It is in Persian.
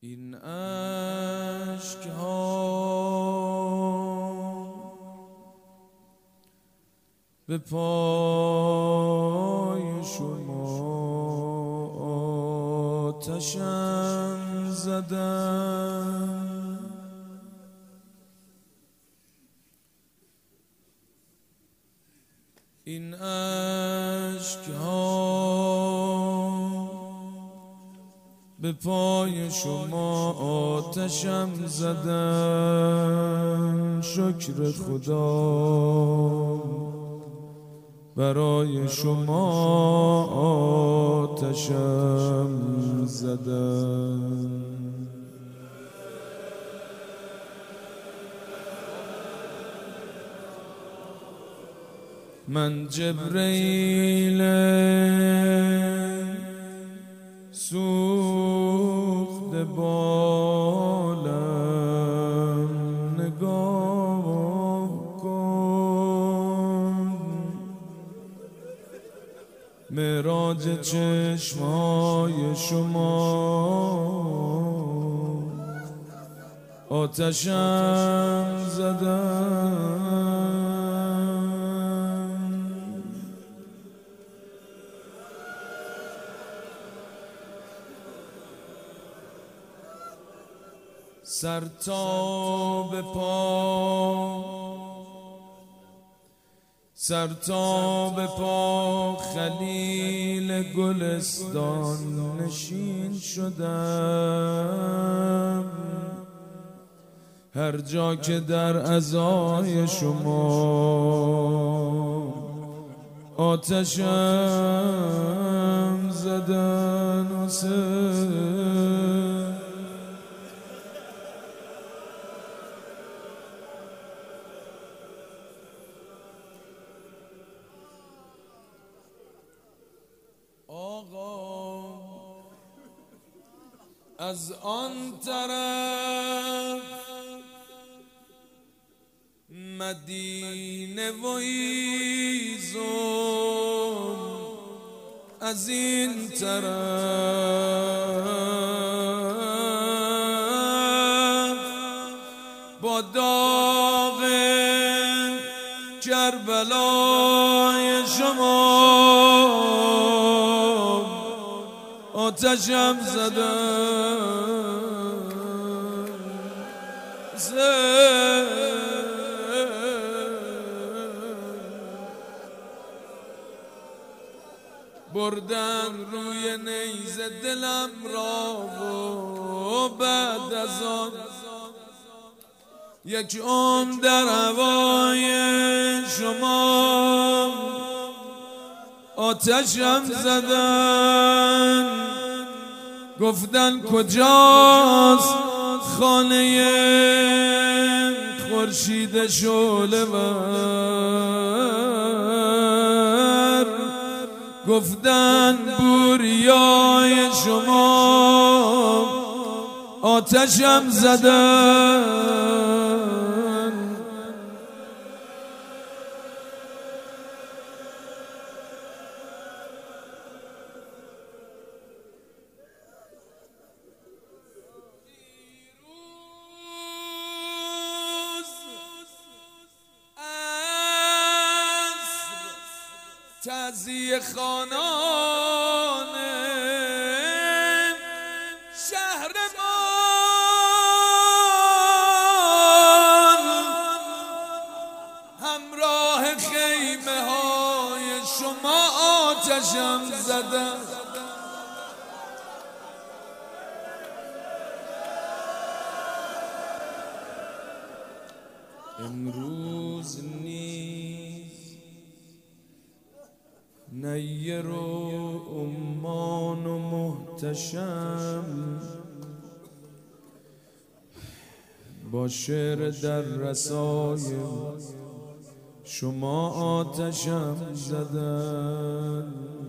این اشک ها به پای شما آتشم زدم. این اشک ها به پای شما آتشم زدم. شکر خدا برای شما آتشم زدم. من جبرئیل سوخته بالم نگاه کن. معراج چشمهای شما آتشم زدم. سر تا به پا خلیل گلستان نشین شدم. هر جا که در عزای شما آتشم زدن. آقا از آن طرف مدینه و ایزم، از این طرف با داغ کربلای شما آتشم زدم. بردن روی نیزه دلم را و بعد از آن یک عمر در هوای شما آتشم زدن. گفتن کجاست خانه خورشید شعله ور. گفتن بوریای شما آتشم زدن. تعزیه خوانان شهرمان همراه خیمه های شما آتشم زدم. امروز نیر و عمان و محتشم با شعر در رسای شما آتشم زدن.